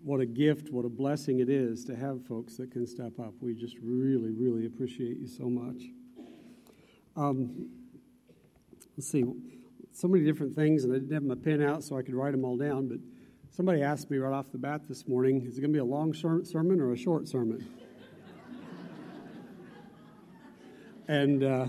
what a gift, what a blessing it is to have folks that can step up. We just really, really appreciate you so much. Let's see, so many different things, and I didn't have my pen out so I could write them all down, but somebody asked me right off the bat this morning, is it going to be a long sermon or a short sermon? And,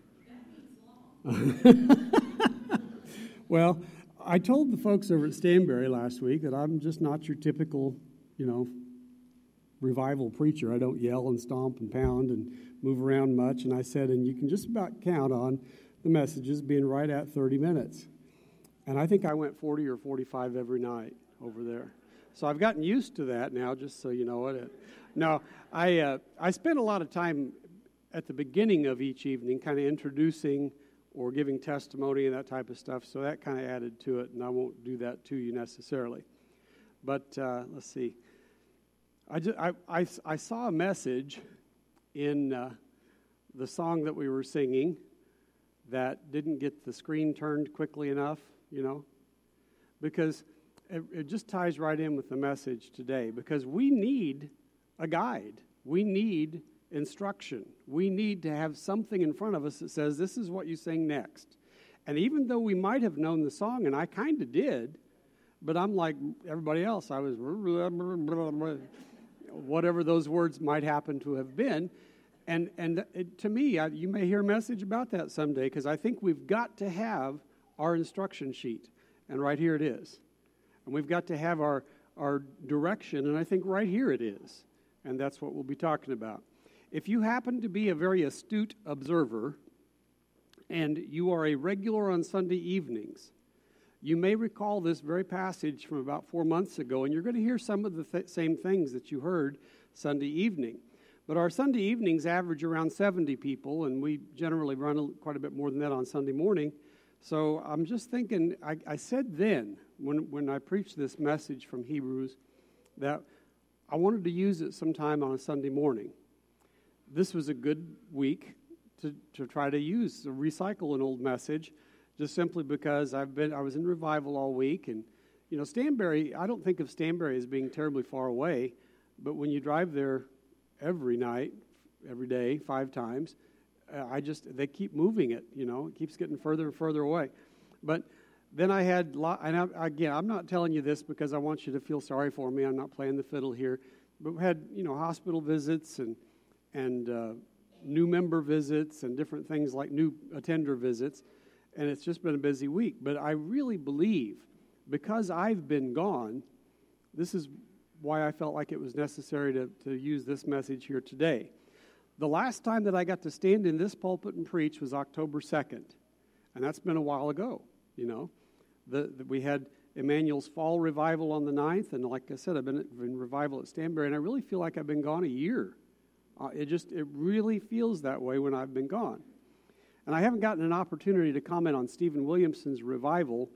well, I told the folks over at Stanberry last week that I'm just not your typical, revival preacher. I don't yell and stomp and pound and move around much. And I said, and you can just about count on the messages being right at 30 minutes. And I think I went 40 or 45 every night over there. So I've gotten used to that now, just so you know it. No, I spent a lot of time at the beginning of each evening kind of introducing or giving testimony and that type of stuff, so that kind of added to it, and I won't do that to you necessarily. But let's see. I saw a message in the song that we were singing that didn't get the screen turned quickly enough, because it just ties right in with the message today, because we need a guide. We need instruction. We need to have something in front of us that says, this is what you sing next. And even though we might have known the song, and I kind of did, but I'm like everybody else, I was whatever those words might happen to have been. And to me, you may hear a message about that someday, because I think we've got to have our instruction sheet. And right here it is. And we've got to have our direction, and I think right here it is. And that's what we'll be talking about. If you happen to be a very astute observer, and you are a regular on Sunday evenings, you may recall this very passage from about 4 months ago, and you're going to hear some of the same things that you heard Sunday evening. But our Sunday evenings average around 70 people, and we generally run quite a bit more than that on Sunday morning. So I'm just thinking, I said then, when I preached this message from Hebrews, that I wanted to use it sometime on a Sunday morning. This was a good week to try to recycle an old message, just simply because I was in revival all week, and Stanberry, I don't think of Stanberry as being terribly far away, but when you drive there every night, every day, 5 times, they keep moving it, it keeps getting further and further away. But then I had, and again, I'm not telling you this because I want you to feel sorry for me, I'm not playing the fiddle here, but we had, hospital visits and new member visits and different things like new attender visits, and it's just been a busy week. But I really believe, because I've been gone, this is why I felt like it was necessary to use this message here today. The last time that I got to stand in this pulpit and preach was October 2nd, and that's been a while ago, We had Emmanuel's fall revival on the 9th, and like I said, I've been in revival at Stanberry, and I really feel like I've been gone a year. It really feels that way when I've been gone. And I haven't gotten an opportunity to comment on Stephen Williamson's revival.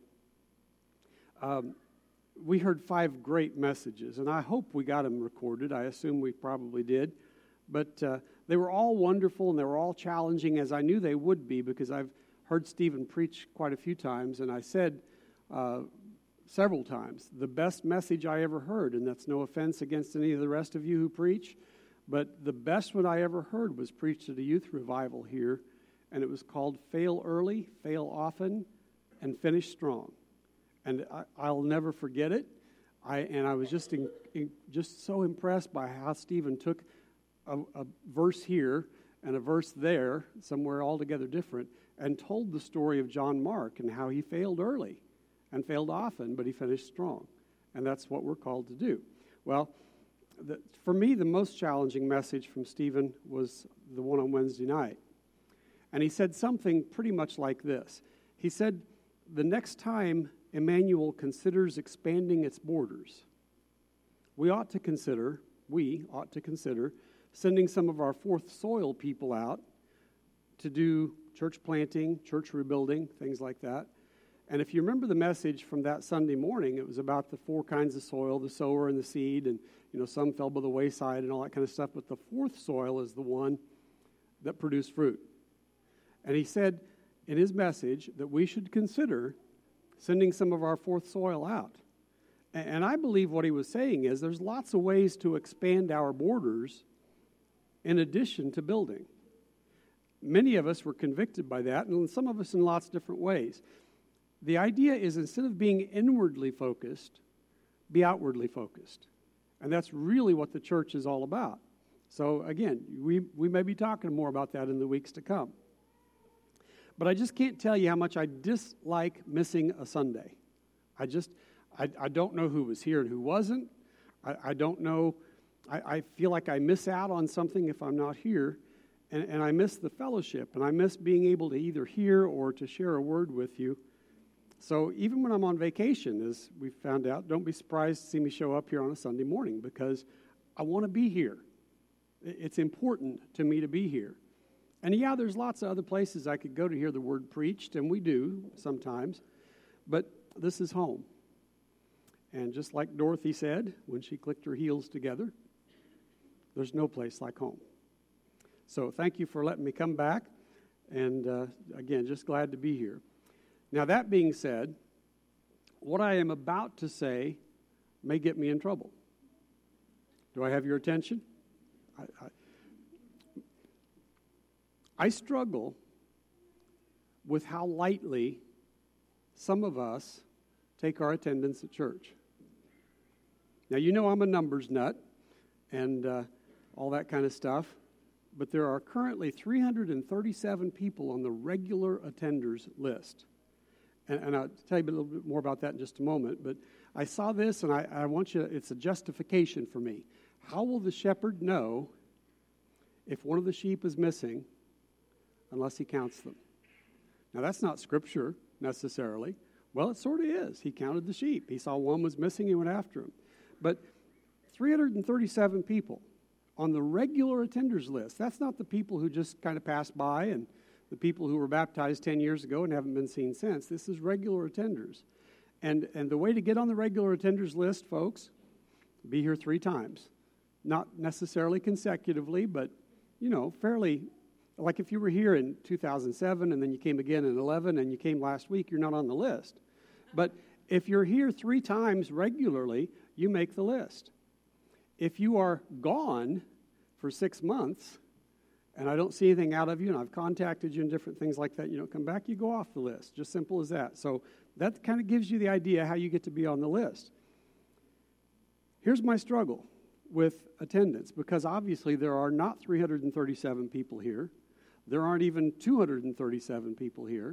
We heard 5 great messages, and I hope we got them recorded. I assume we probably did. But they were all wonderful, and they were all challenging, as I knew they would be, because I've heard Stephen preach quite a few times, and I said several times, the best message I ever heard, and that's no offense against any of the rest of you who preach, but the best one I ever heard was preached at a youth revival here, and it was called Fail Early, Fail Often, and Finish Strong. And I'll never forget it. I was just just so impressed by how Stephen took a verse here and a verse there, somewhere altogether different, and told the story of John Mark and how he failed early and failed often, but he finished strong. And that's what we're called to do. Well, for me, the most challenging message from Stephen was the one on Wednesday night. And he said something pretty much like this. He said, the next time Emmanuel considers expanding its borders, we ought to consider sending some of our fourth soil people out to do church planting, church rebuilding, things like that. And if you remember the message from that Sunday morning, it was about the 4 kinds of soil, the sower and the seed, and some fell by the wayside and all that kind of stuff, but the fourth soil is the one that produced fruit. And he said in his message that we should consider sending some of our fourth soil out. And I believe what he was saying is there's lots of ways to expand our borders in addition to building. Many of us were convicted by that, and some of us in lots of different ways. The idea is instead of being inwardly focused, be outwardly focused. And that's really what the church is all about. So again, we may be talking more about that in the weeks to come. But I just can't tell you how much I dislike missing a Sunday. I don't know who was here and who wasn't. I don't know. I feel like I miss out on something if I'm not here. And I miss the fellowship. And I miss being able to either hear or to share a word with you. So even when I'm on vacation, as we found out, don't be surprised to see me show up here on a Sunday morning because I want to be here. It's important to me to be here. And yeah, there's lots of other places I could go to hear the word preached, and we do sometimes. But this is home. And just like Dorothy said when she clicked her heels together, there's no place like home. So thank you for letting me come back. And again, just glad to be here. Now, that being said, what I am about to say may get me in trouble. Do I have your attention? I struggle with how lightly some of us take our attendance at church. Now, you know I'm a numbers nut and all that kind of stuff, but there are currently 337 people on the regular attenders list. And I'll tell you a little bit more about that in just a moment, but I saw this and I want you, it's a justification for me. How will the shepherd know if one of the sheep is missing unless he counts them? Now, that's not scripture necessarily. Well, it sort of is. He counted the sheep. He saw one was missing, he went after him. But 337 people on the regular attenders list. That's not the people who just kind of passed by and the people who were baptized 10 years ago and haven't been seen since. This is regular attenders. And the way to get on the regular attenders list, folks, be here 3 times. Not necessarily consecutively, but, fairly. Like if you were here in 2007 and then you came again in 11 and you came last week, you're not on the list. But if you're here 3 times regularly, you make the list. If you are gone for 6 months and I don't see anything out of you and I've contacted you and different things like that, you don't come back, you go off the list. Just simple as that. So that kind of gives you the idea how you get to be on the list. Here's my struggle with attendance, because obviously there are not 337 people here. There aren't even 237 people here.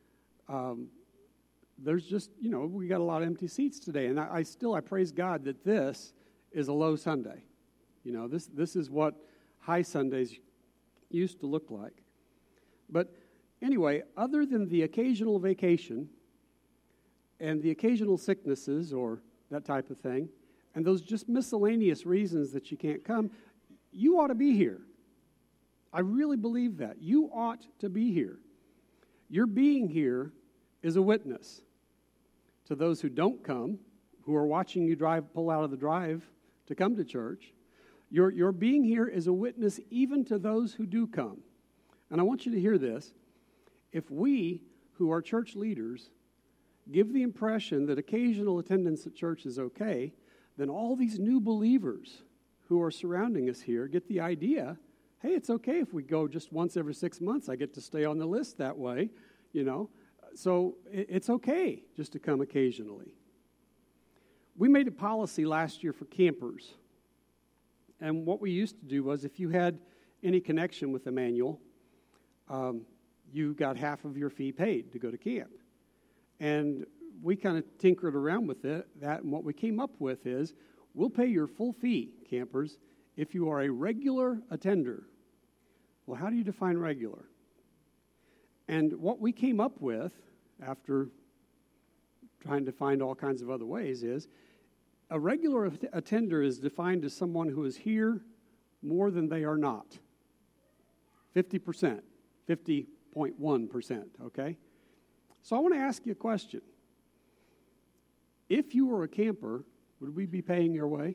There's just, we got a lot of empty seats today. And I praise God that this is a low Sunday. This is what high Sundays used to look like. But anyway, other than the occasional vacation and the occasional sicknesses or that type of thing, and those just miscellaneous reasons that you can't come, you ought to be here. I really believe that. You ought to be here. Your being here is a witness to those who don't come, who are watching you pull out of the drive to come to church. Your being here is a witness even to those who do come. And I want you to hear this. If we, who are church leaders, give the impression that occasional attendance at church is okay, then all these new believers who are surrounding us here get the idea, hey, it's okay if we go just once every 6 months. I get to stay on the list that way, So it's okay just to come occasionally. We made a policy last year for campers. And what we used to do was if you had any connection with Emmanuel, you got half of your fee paid to go to camp. And we kind of tinkered around with that, and what we came up with is we'll pay your full fee, campers, if you are a regular attender. Well, how do you define regular? And what we came up with, after trying to find all kinds of other ways, is a regular attender is defined as someone who is here more than they are not. 50%, 50.1%, okay? So I want to ask you a question. If you were a camper, would we be paying your way?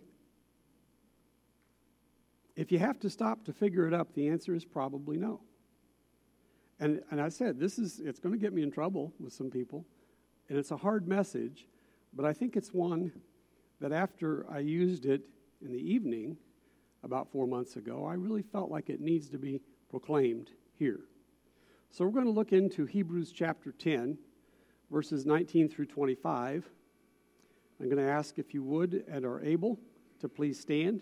If you have to stop to figure it up, the answer is probably no. And I said, it's going to get me in trouble with some people, and it's a hard message, but I think it's one that after I used it in the evening about 4 months ago, I really felt like it needs to be proclaimed here. So we're going to look into Hebrews chapter 10, verses 19 through 25. I'm going to ask if you would and are able to please stand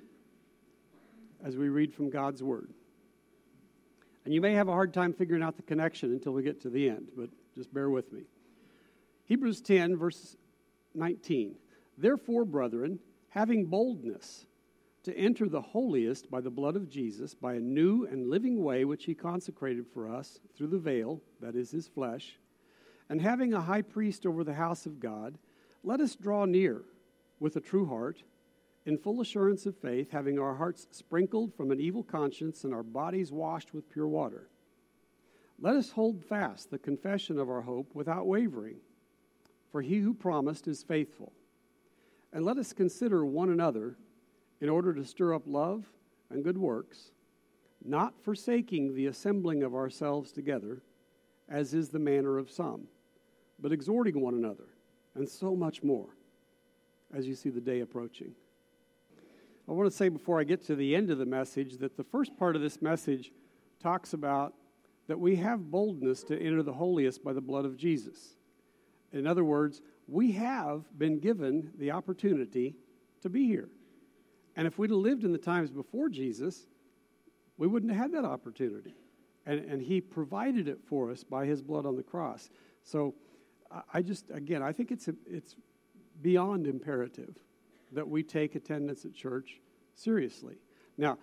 as we read from God's Word. And you may have a hard time figuring out the connection until we get to the end, but just bear with me. Hebrews 10, verse 19. Therefore, brethren, having boldness to enter the holiest by the blood of Jesus, by a new and living way which he consecrated for us through the veil, that is his flesh, and having a high priest over the house of God, let us draw near with a true heart, in full assurance of faith, having our hearts sprinkled from an evil conscience and our bodies washed with pure water. Let us hold fast the confession of our hope without wavering, for he who promised is faithful. And let us consider one another in order to stir up love and good works, not forsaking the assembling of ourselves together, as is the manner of some, but exhorting one another, and so much more, as you see the day approaching. I want to say before I get to the end of the message that the first part of this message talks about that we have boldness to enter the holiest by the blood of Jesus. In other words, we have been given the opportunity to be here. And if we'd have lived in the times before Jesus, we wouldn't have had that opportunity. And he provided it for us by his blood on the cross. So I think it's beyond imperative that we take attendance at church seriously. Now,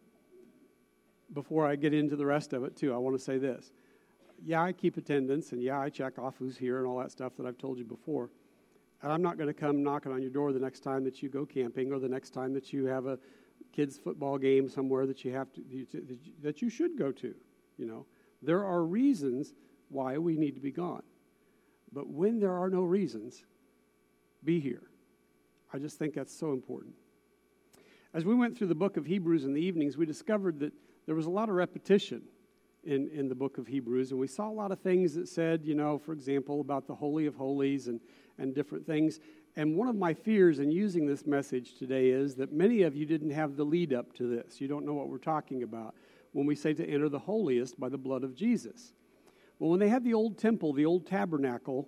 before I get into the rest of it, too, I want to say this. Yeah, I keep attendance, and yeah, I check off who's here and all that stuff that I've told you before. And I'm not going to come knocking on your door the next time that you go camping or the next time that you have a kids' football game somewhere that that you should go to. You know, there are reasons why we need to be gone. But when there are no reasons, be here. I just think that's so important. As we went through the book of Hebrews in the evenings, we discovered that there was a lot of repetition in the book of Hebrews, and we saw a lot of things that said, you know, for example, about the Holy of Holies and different things. And one of my fears in using this message today is that many of you didn't have the lead up to this. You don't know what we're talking about when we say to enter the holiest by the blood of Jesus. Well, when they had the old temple, the old tabernacle,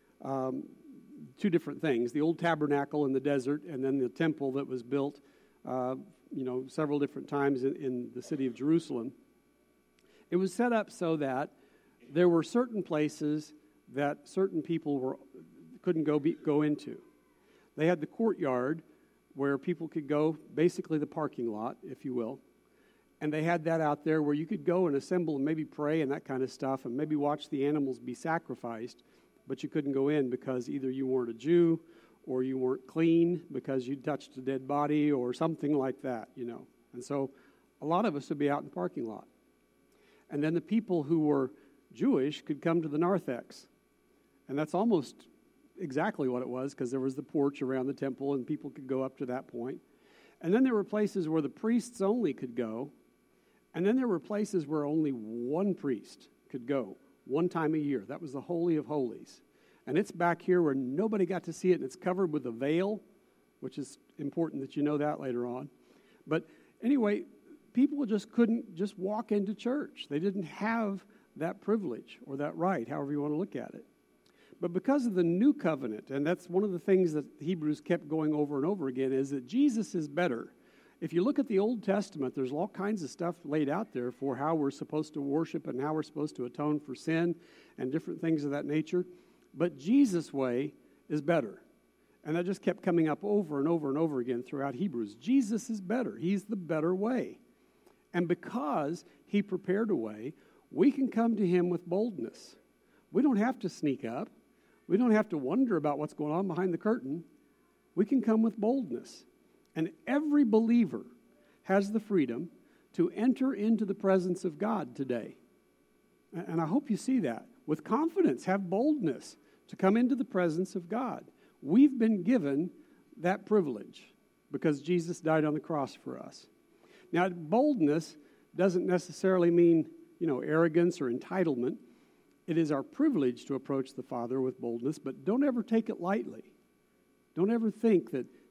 two different things, the old tabernacle in the desert and then the temple that was built, several different times in the city of Jerusalem. It was set up so that there were certain places that certain people couldn't go into. They had the courtyard where people could go, basically the parking lot, if you will. And they had that out there where you could go and assemble and maybe pray and that kind of stuff and maybe watch the animals be sacrificed, but you couldn't go in because either you weren't a Jew or you weren't clean because you'd touched a dead body or something like that, you know. And so a lot of us would be out in the parking lot. And then the people who were Jewish could come to the narthex. And that's almost exactly what it was because there was the porch around the temple and people could go up to that point. And then there were places where the priests only could go. And then there were places where only one priest could go one time a year. That was the Holy of Holies. And it's back here where nobody got to see it, and it's covered with a veil, which is important that you know that later on. But anyway, people just couldn't just walk into church. They didn't have that privilege or that right, however you want to look at it. But because of the new covenant, and that's one of the things that Hebrews kept going over and over again, is that Jesus is better. If you look at the Old Testament, there's all kinds of stuff laid out there for how we're supposed to worship and how we're supposed to atone for sin and different things of that nature. But Jesus' way is better. And that just kept coming up over and over and over again throughout Hebrews. Jesus is better. He's the better way. And because he prepared a way, we can come to him with boldness. We don't have to sneak up. We don't have to wonder about what's going on behind the curtain. We can come with boldness. And every believer has the freedom to enter into the presence of God today. And I hope you see that. With confidence, have boldness to come into the presence of God. We've been given that privilege because Jesus died on the cross for us. Now, boldness doesn't necessarily mean, arrogance or entitlement. It is our privilege to approach the Father with boldness, but don't ever take it lightly. Don't ever think that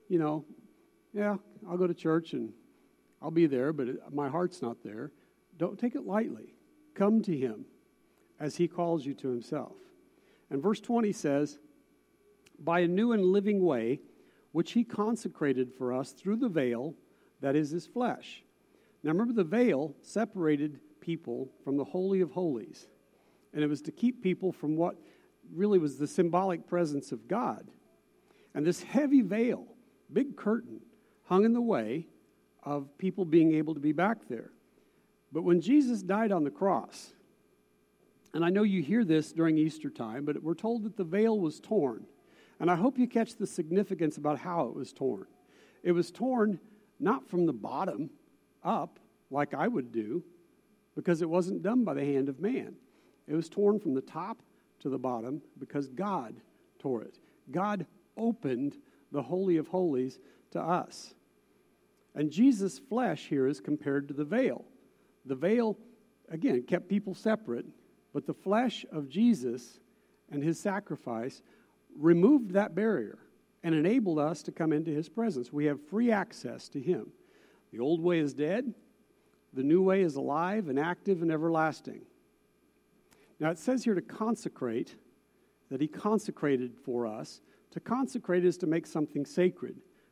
yeah, I'll go to church and I'll be there, but my heart's not there. Don't take it lightly. Come to him as he calls you to himself. And verse 20 says, by a new and living way, which he consecrated for us through the veil, that is his flesh. Now remember, the veil separated people from the Holy of Holies. And it was to keep people from what really was the symbolic presence of God. And this heavy veil, big curtain, hung in the way of people being able to be back there. But when Jesus died on the cross, and I know you hear this during Easter time, but we're told that the veil was torn. And I hope you catch the significance about how it was torn. It was torn not from the bottom up, like I would do, because it wasn't done by the hand of man. It was torn from the top to the bottom because God tore it. God opened the Holy of Holies to us. And Jesus' flesh here is compared to the veil. The veil, again, kept people separate, but the flesh of Jesus and his sacrifice removed that barrier and enabled us to come into his presence. We have free access to him. The old way is dead. The new way is alive and active and everlasting. Now it says here to consecrate, that he consecrated for us. To consecrate is to make something sacred,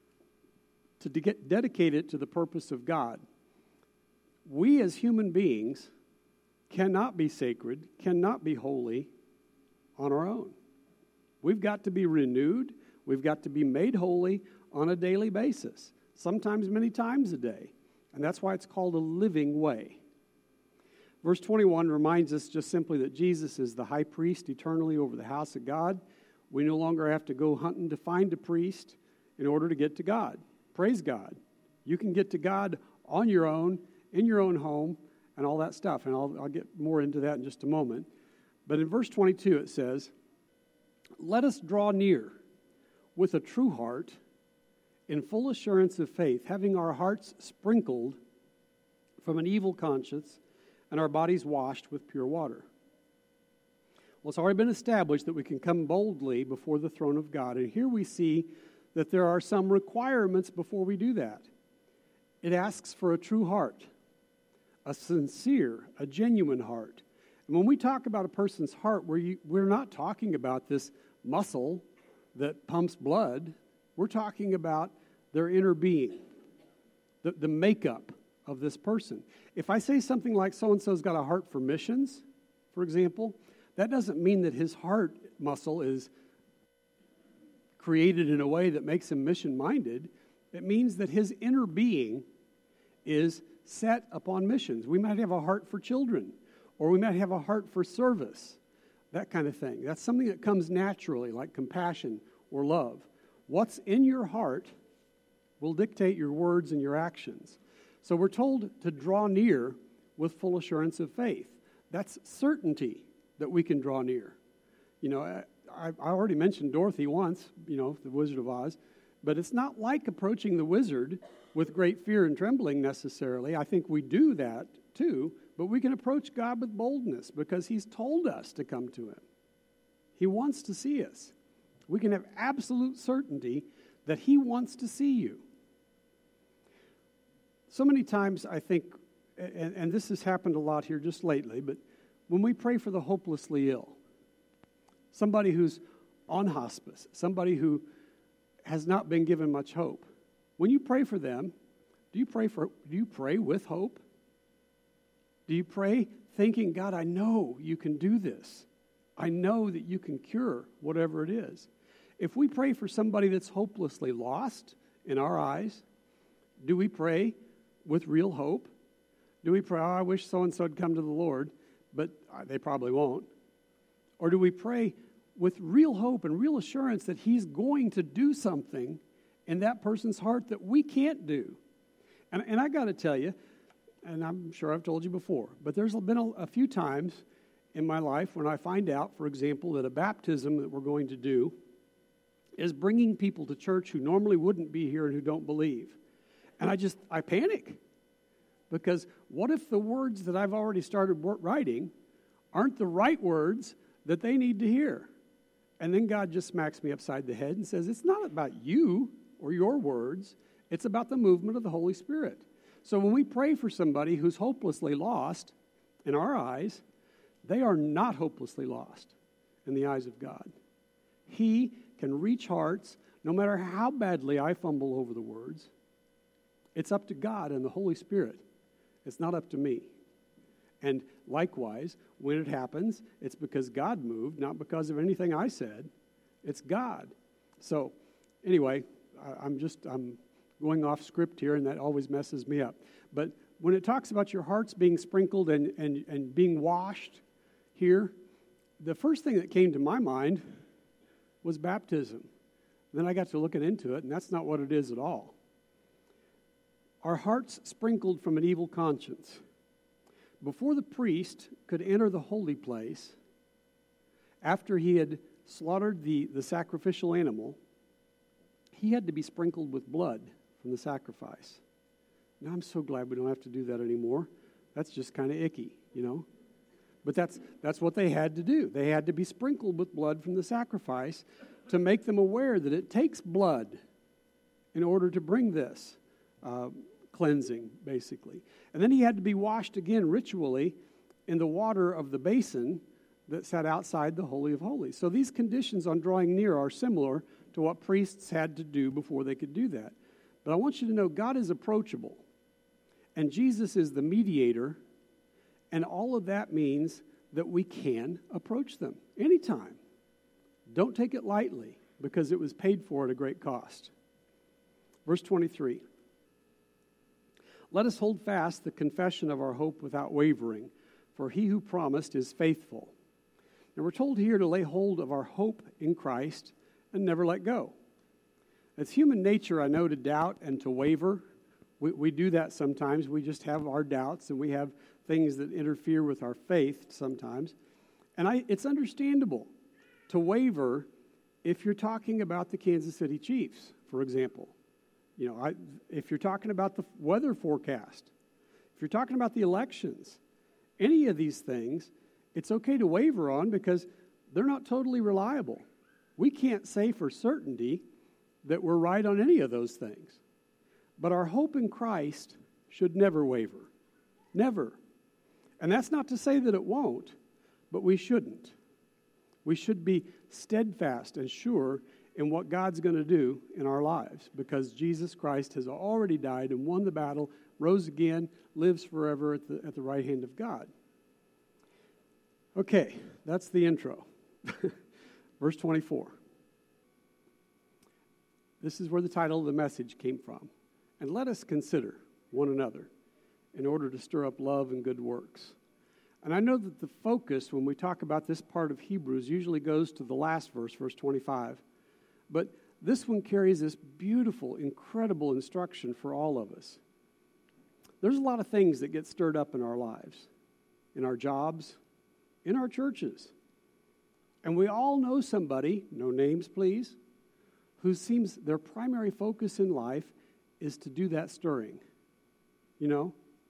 to dedicate it to the purpose of God. We as human beings cannot be sacred, cannot be holy on our own. We've got to be renewed. We've got to be made holy on a daily basis, sometimes many times a day. And that's why it's called a living way. Verse 21 reminds us just simply that Jesus is the high priest eternally over the house of God. We no longer have to go hunting to find a priest in order to get to God. Praise God. You can get to God on your own, in your own home, and all that stuff. And I'll get more into that in just a moment. But in verse 22 it says, let us draw near with a true heart in full assurance of faith, having our hearts sprinkled from an evil conscience and our bodies washed with pure water. Well, it's already been established that we can come boldly before the throne of God. And here we see that there are some requirements before we do that. It asks for a true heart, a sincere, a genuine heart. And when we talk about a person's heart, we're not talking about this muscle that pumps blood. We're talking about their inner being, the makeup of this person. If I say something like so-and-so's got a heart for missions, for example, that doesn't mean that his heart muscle is created in a way that makes him mission-minded. It means that his inner being is set upon missions. We might have a heart for children, or we might have a heart for service, that kind of thing. That's something that comes naturally, like compassion or love. What's in your heart will dictate your words and your actions. So we're told to draw near with full assurance of faith. That's certainty that we can draw near. You know, I already mentioned Dorothy once, the Wizard of Oz, but it's not like approaching the wizard with great fear and trembling necessarily. I think we do that too, but we can approach God with boldness because he's told us to come to him. He wants to see us. We can have absolute certainty that he wants to see you. So many times I think, and this has happened a lot here just lately, but when we pray for the hopelessly ill, somebody who's on hospice, somebody who has not been given much hope, when you pray for them, do you pray with hope? Do you pray thinking, God, I know you can do this. I know that you can cure whatever it is. If we pray for somebody that's hopelessly lost in our eyes, do we pray with real hope? Do we pray, I wish so-and-so had come to the Lord, but they probably won't? Or do we pray with real hope and real assurance that he's going to do something in that person's heart that we can't do? And I got to tell you, and I'm sure I've told you before, but there's been a few times in my life when I find out, for example, that a baptism that we're going to do is bringing people to church who normally wouldn't be here and who don't believe. And I panic, because what if the words that I've already started writing aren't the right words that they need to hear? And then God just smacks me upside the head and says, it's not about you, or your words. It's about the movement of the Holy Spirit. So when we pray for somebody who's hopelessly lost, in our eyes, they are not hopelessly lost in the eyes of God. He can reach hearts, no matter how badly I fumble over the words. It's up to God and the Holy Spirit. It's not up to me. And likewise, when it happens, it's because God moved, not because of anything I said. It's God. So, anyway, I'm going off script here, and that always messes me up. But when it talks about your hearts being sprinkled and being washed here, the first thing that came to my mind was baptism. Then I got to looking into it, and that's not what it is at all. Our hearts sprinkled from an evil conscience. Before the priest could enter the holy place, after he had slaughtered the sacrificial animal, he had to be sprinkled with blood from the sacrifice. Now, I'm so glad we don't have to do that anymore. That's just kind of icky, you know. But that's what they had to do. They had to be sprinkled with blood from the sacrifice to make them aware that it takes blood in order to bring this cleansing, basically. And then he had to be washed again ritually in the water of the basin that sat outside the Holy of Holies. So these conditions on drawing near are similar to what priests had to do before they could do that. But I want you to know God is approachable, and Jesus is the mediator, and all of that means that we can approach them anytime. Don't take it lightly, because it was paid for at a great cost. Verse 23. Let us hold fast the confession of our hope without wavering, for he who promised is faithful. Now we're told here to lay hold of our hope in Christ and never let go. It's human nature, I know, to doubt and to waver. We do that sometimes. We just have our doubts, and we have things that interfere with our faith sometimes. And it's understandable to waver if you're talking about the Kansas City Chiefs, for example. You know, if you're talking about the weather forecast, if you're talking about the elections, any of these things, it's okay to waver on because they're not totally reliable. We can't say for certainty that we're right on any of those things. But our hope in Christ should never waver. Never. And that's not to say that it won't, but we shouldn't. We should be steadfast and sure in what God's going to do in our lives, because Jesus Christ has already died and won the battle, rose again, lives forever at the right hand of God. Okay, that's the intro. Verse 24. This is where the title of the message came from. And let us consider one another in order to stir up love and good works. And I know that the focus when we talk about this part of Hebrews usually goes to the last verse, verse 25. But this one carries this beautiful, incredible instruction for all of us. There's a lot of things that get stirred up in our lives, in our jobs, in our churches. And we all know somebody, no names please, who seems their primary focus in life is to do that stirring. You know?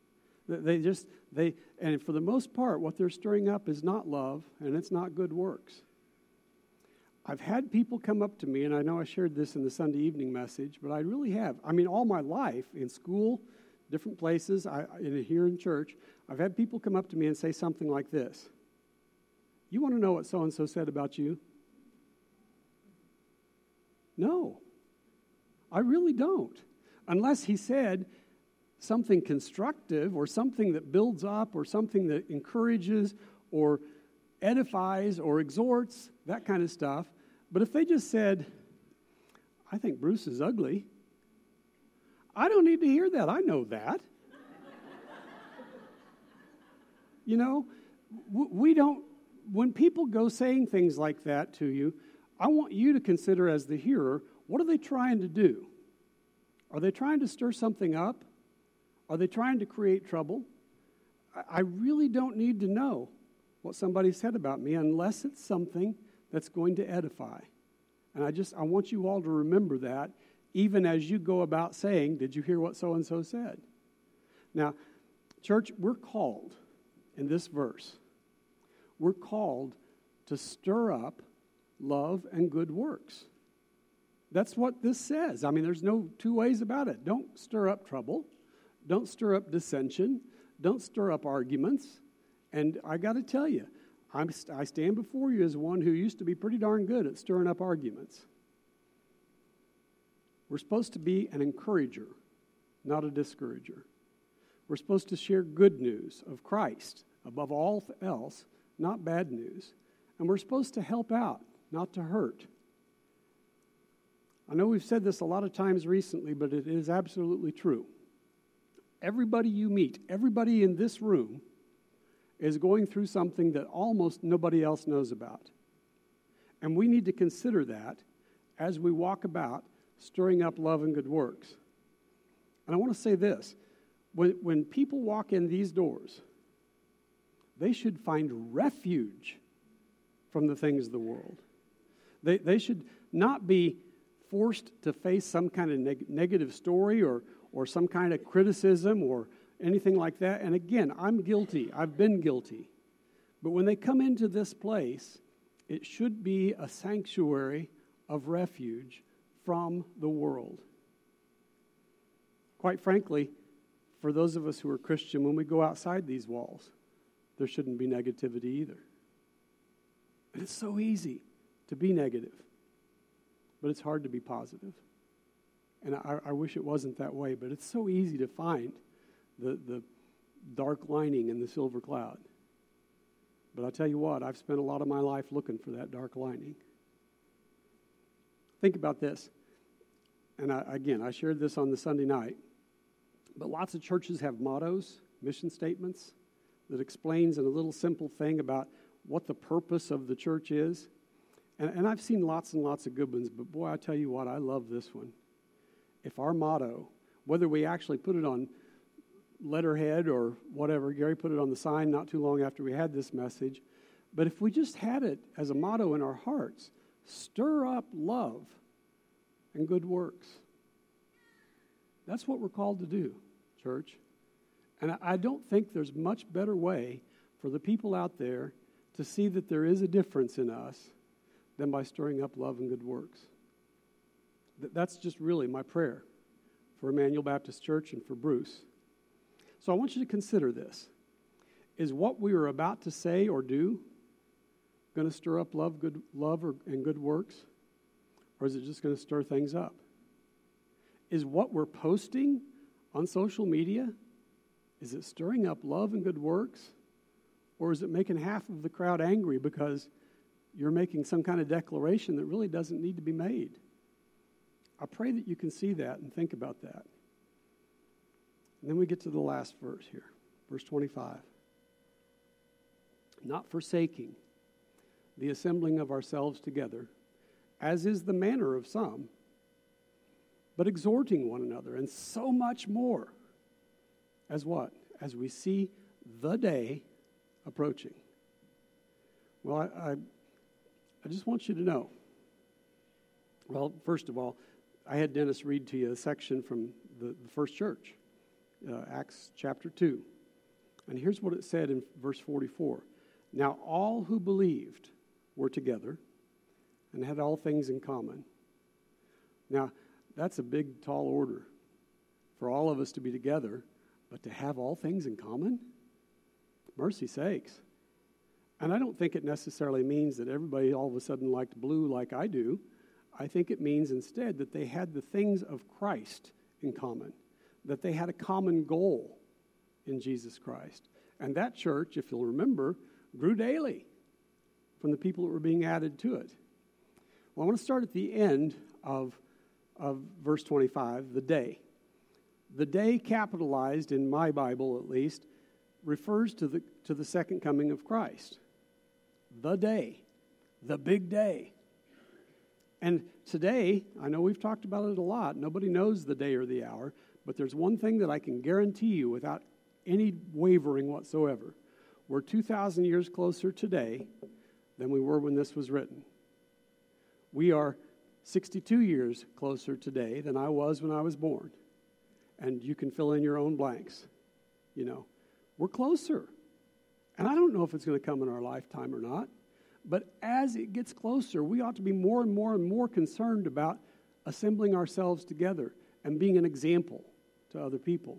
And for the most part, what they're stirring up is not love, and it's not good works. I've had people come up to me, and I know I shared this in the Sunday evening message, but I really have. I mean, all my life, in school, different places, here in church, I've had people come up to me and say something like this. You want to know what so-and-so said about you? No, I really don't. Unless he said something constructive or something that builds up or something that encourages or edifies or exhorts, that kind of stuff. But if they just said, I think Bruce is ugly, I don't need to hear that. I know that. You know, we don't, when people go saying things like that to you, I want you to consider as the hearer, what are they trying to do? Are they trying to stir something up? Are they trying to create trouble? I really don't need to know what somebody said about me unless it's something that's going to edify. And I want you all to remember that even as you go about saying, did you hear what so-and-so said? Now, church, we're called in this verse. We're called to stir up love and good works. That's what this says. I mean, there's no two ways about it. Don't stir up trouble. Don't stir up dissension. Don't stir up arguments. And I got to tell you, I stand before you as one who used to be pretty darn good at stirring up arguments. We're supposed to be an encourager, not a discourager. We're supposed to share good news of Christ above all else, not bad news. And we're supposed to help out, not to hurt. I know we've said this a lot of times recently, but it is absolutely true. Everybody you meet, everybody in this room is going through something that almost nobody else knows about. And we need to consider that as we walk about stirring up love and good works. And I want to say this. When people walk in these doors, they should find refuge from the things of the world. They should not be forced to face some kind of negative story or some kind of criticism or anything like that. And again, I'm guilty. I've been guilty. But when they come into this place, it should be a sanctuary of refuge from the world. Quite frankly, for those of us who are Christian, when we go outside these walls, there shouldn't be negativity either. And it's so easy to be negative, but it's hard to be positive. And I wish it wasn't that way, but it's so easy to find the dark lining in the silver cloud. But I'll tell you what, I've spent a lot of my life looking for that dark lining. Think about this. And I shared this on the Sunday night. But lots of churches have mottos, mission statements, that explains in a little simple thing about what the purpose of the church is. And I've seen lots and lots of good ones, but boy, I tell you what, I love this one. If our motto, whether we actually put it on letterhead or whatever, Gary put it on the sign not too long after we had this message, but if we just had it as a motto in our hearts, stir up love and good works. That's what we're called to do, church. And I don't think there's much better way for the people out there to see that there is a difference in us than by stirring up love and good works. That's just really my prayer for Emmanuel Baptist Church and for Bruce. So I want you to consider this. Is what we are about to say or do going to stir up love and good works? Or is it just going to stir things up? Is what we're posting on social media, is it stirring up love and good works? Or is it making half of the crowd angry because you're making some kind of declaration that really doesn't need to be made? I pray that you can see that and think about that. And then we get to the last verse here, verse 25. Not forsaking the assembling of ourselves together, as is the manner of some, but exhorting one another, and so much more. As what? As we see the day approaching. Well, I just want you to know. Well, first of all, I had Dennis read to you a section from the first church, Acts chapter 2. And here's what it said in verse 44. Now all who believed were together and had all things in common. Now, that's a big, tall order for all of us to be together, but to have all things in common? Mercy sakes. And I don't think it necessarily means that everybody all of a sudden liked blue like I do. I think it means instead that they had the things of Christ in common, that they had a common goal in Jesus Christ. And that church, if you'll remember, grew daily from the people that were being added to it. Well, I want to start at the end of verse 25, the day. The day, capitalized in my Bible at least, refers to the second coming of Christ. The day, the big day. And today, I know we've talked about it a lot. Nobody knows the day or the hour, but there's one thing that I can guarantee you without any wavering whatsoever. We're 2,000 years closer today than we were when this was written. We are 62 years closer today than I was when I was born. And you can fill in your own blanks. You know, we're closer. And I don't know if it's going to come in our lifetime or not. But as it gets closer, we ought to be more and more and more concerned about assembling ourselves together and being an example to other people.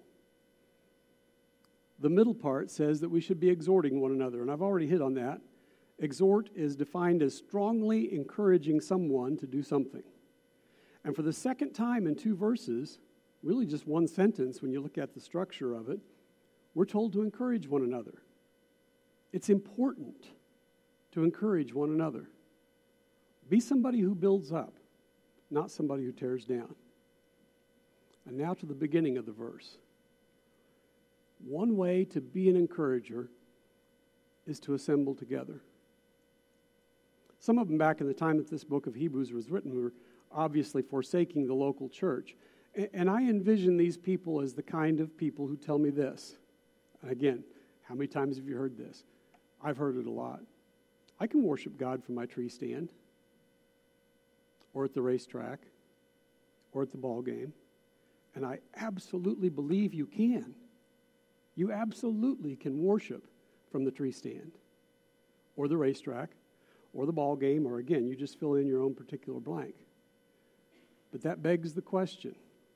The middle part says that we should be exhorting one another, and I've already hit on that. Exhort is defined as strongly encouraging someone to do something. And for the second time in 2 verses, really just one sentence when you look at the structure of it, we're told to encourage one another. It's important to encourage one another. Be somebody who builds up, not somebody who tears down. And now to the beginning of the verse. One way to be an encourager is to assemble together. Some of them back in the time that this book of Hebrews was written were obviously forsaking the local church. And I envision these people as the kind of people who tell me this. And again, how many times have you heard this? I've heard it a lot. I can worship God from my tree stand, or at the racetrack, or at the ball game. And I absolutely believe you can. You absolutely can worship from the tree stand, or the racetrack, or the ball game, or again, you just fill in your own particular blank. But that begs the question,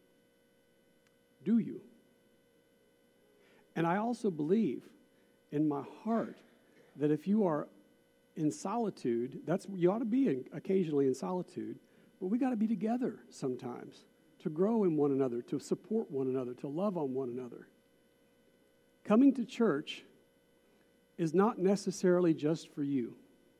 do you? And I also believe in my heart that if you are in solitude, you ought to be occasionally in solitude, but we got to be together sometimes to grow in one another, to support one another, to love on one another. Coming to church is not necessarily just for you.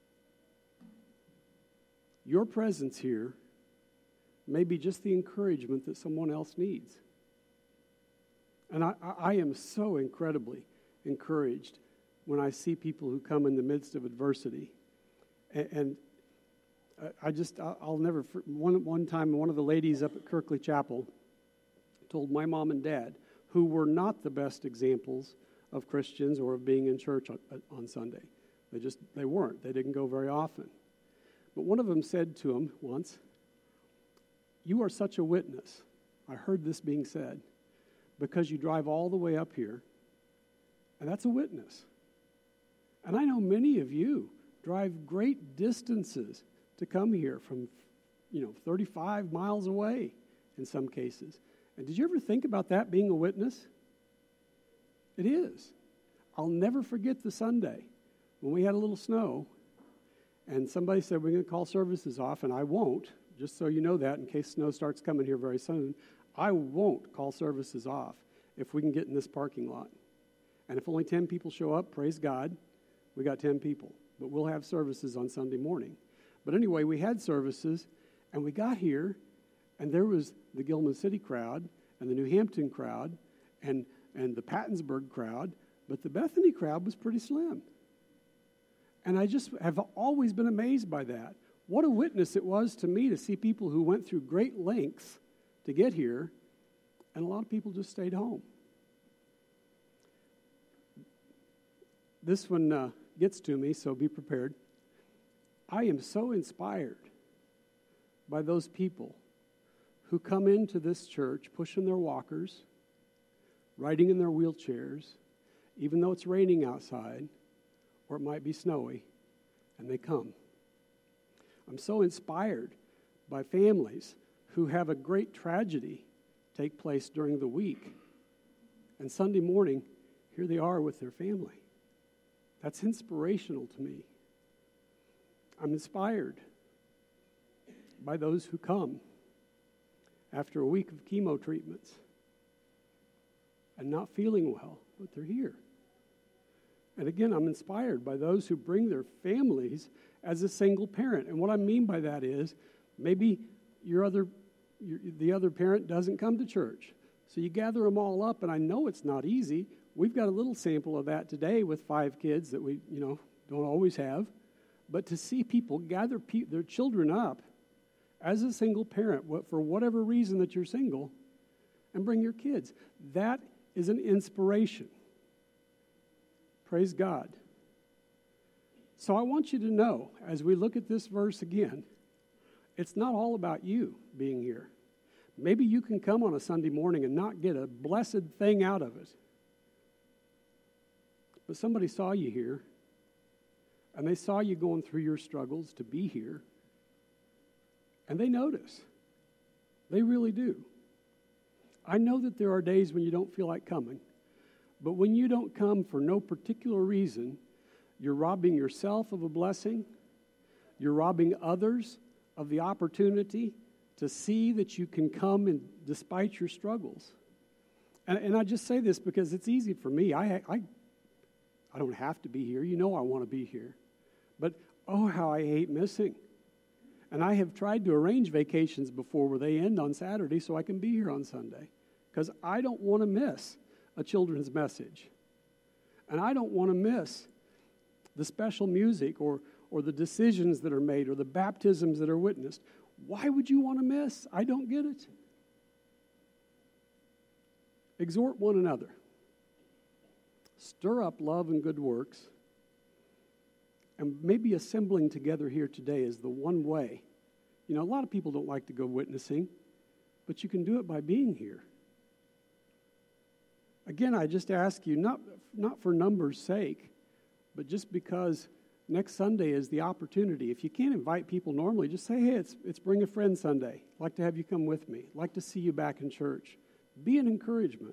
Your presence here may be just the encouragement that someone else needs. And I am so incredibly encouraged when I see people who come in the midst of adversity. And I'll never, one time one of the ladies up at Kirkley Chapel told my mom and dad, who were not the best examples of Christians or of being in church on Sunday. They weren't. They didn't go very often. But one of them said to him once, "You are such a witness. I heard this being said because you drive all the way up here, and that's a witness. And I know many of you drive great distances to come here from, 35 miles away in some cases. And did you ever think about that being a witness? It is. I'll never forget the Sunday when we had a little snow, and somebody said, we're going to call services off, and I won't, just so you know that, in case snow starts coming here very soon, I won't call services off if we can get in this parking lot. And if only 10 people show up, praise God, we got 10 people. But we'll have services on Sunday morning. But anyway, we had services, and we got here, and there was the Gilman City crowd, and the New Hampton crowd, and the Pattonsburg crowd, but the Bethany crowd was pretty slim. And I just have always been amazed by that. What a witness it was to me to see people who went through great lengths to get here, and a lot of people just stayed home. This one gets to me, so be prepared. I am so inspired by those people who come into this church pushing their walkers, riding in their wheelchairs, even though it's raining outside, or it might be snowy, and they come. I'm so inspired by families who have a great tragedy take place during the week, and Sunday morning, here they are with their family. That's inspirational to me. I'm inspired by those who come after a week of chemo treatments and not feeling well, but they're here. And again, I'm inspired by those who bring their families as a single parent. And what I mean by that is maybe the other parent doesn't come to church. So you gather them all up, and I know it's not easy. We've got a little sample of that today with 5 kids that we, don't always have. But to see people gather their children up as a single parent, for whatever reason that you're single, and bring your kids, that is an inspiration. Praise God. So I want you to know, as we look at this verse again, it's not all about you being here. Maybe you can come on a Sunday morning and not get a blessed thing out of it. But somebody saw you here, and they saw you going through your struggles to be here, and they notice. They really do. I know that there are days when you don't feel like coming, but when you don't come for no particular reason, you're robbing yourself of a blessing. You're robbing others of the opportunity to see that you can come and despite your struggles. And I just say this because it's easy for me. I don't have to be here. You know I want to be here. But oh, how I hate missing. And I have tried to arrange vacations before where they end on Saturday so I can be here on Sunday. Because I don't want to miss a children's message. And I don't want to miss the special music or the decisions that are made or the baptisms that are witnessed. Why would you want to miss? I don't get it. Exhort one another. Stir up love and good works. And maybe assembling together here today is the one way. You know, a lot of people don't like to go witnessing, but you can do it by being here. Again, I just ask you, not for numbers' sake, but just because next Sunday is the opportunity. If you can't invite people normally, just say, hey, it's Bring a Friend Sunday. I'd like to have you come with me. I'd like to see you back in church. Be an encouragement.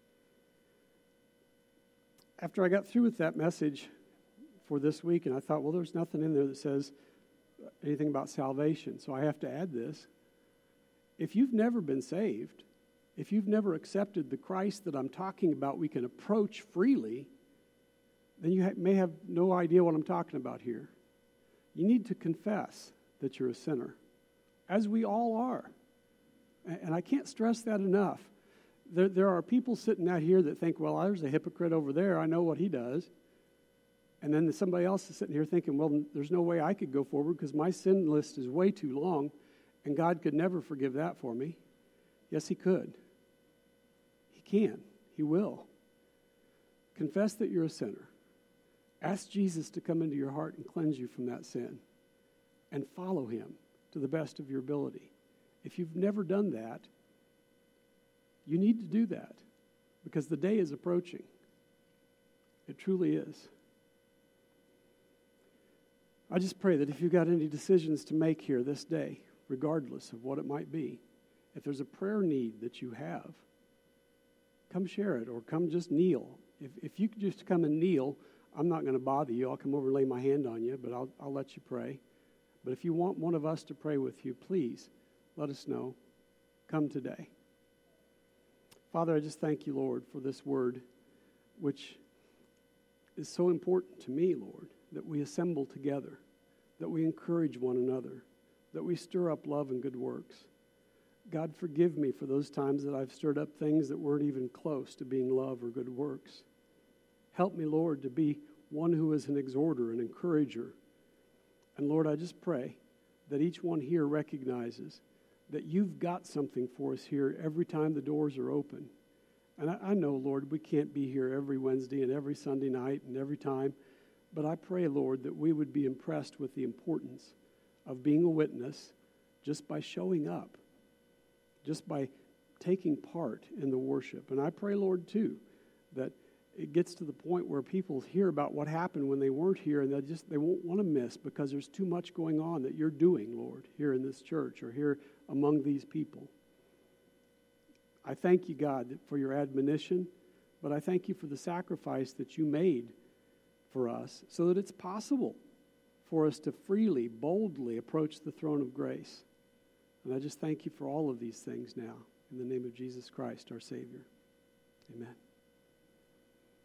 After I got through with that message for this week, and I thought, well, there's nothing in there that says anything about salvation, so I have to add this. If you've never been saved, if you've never accepted the Christ that I'm talking about we can approach freely, then you may have no idea what I'm talking about here. You need to confess that you're a sinner, as we all are. And I can't stress that enough. There are people sitting out here that think, well, there's a hypocrite over there. I know what he does. And then somebody else is sitting here thinking, well, there's no way I could go forward because my sin list is way too long, and God could never forgive that for me. Yes, he could. He can. He will. Confess that you're a sinner. Ask Jesus to come into your heart and cleanse you from that sin. And follow him to the best of your ability. If you've never done that, you need to do that because the day is approaching. It truly is. I just pray that if you've got any decisions to make here this day, regardless of what it might be, if there's a prayer need that you have, come share it or come just kneel. If you could just come and kneel, I'm not going to bother you. I'll come over and lay my hand on you, but I'll let you pray. But if you want one of us to pray with you, please let us know. Come today. Father, I just thank you, Lord, for this word, which is so important to me, Lord, that we assemble together, that we encourage one another, that we stir up love and good works. God, forgive me for those times that I've stirred up things that weren't even close to being love or good works. Help me, Lord, to be one who is an exhorter, an encourager. And Lord, I just pray that each one here recognizes that you've got something for us here every time the doors are open. And I know, Lord, we can't be here every Wednesday and every Sunday night and every time, but I pray, Lord, that we would be impressed with the importance of being a witness just by showing up, just by taking part in the worship. And I pray, Lord, too, that it gets to the point where people hear about what happened when they weren't here and they won't want to miss because there's too much going on that you're doing, Lord, here in this church or here among these people. I thank you, God, for your admonition, but I thank you for the sacrifice that you made for us so that it's possible for us to freely, boldly approach the throne of grace. And I just thank you for all of these things now. In the name of Jesus Christ, our Savior. Amen.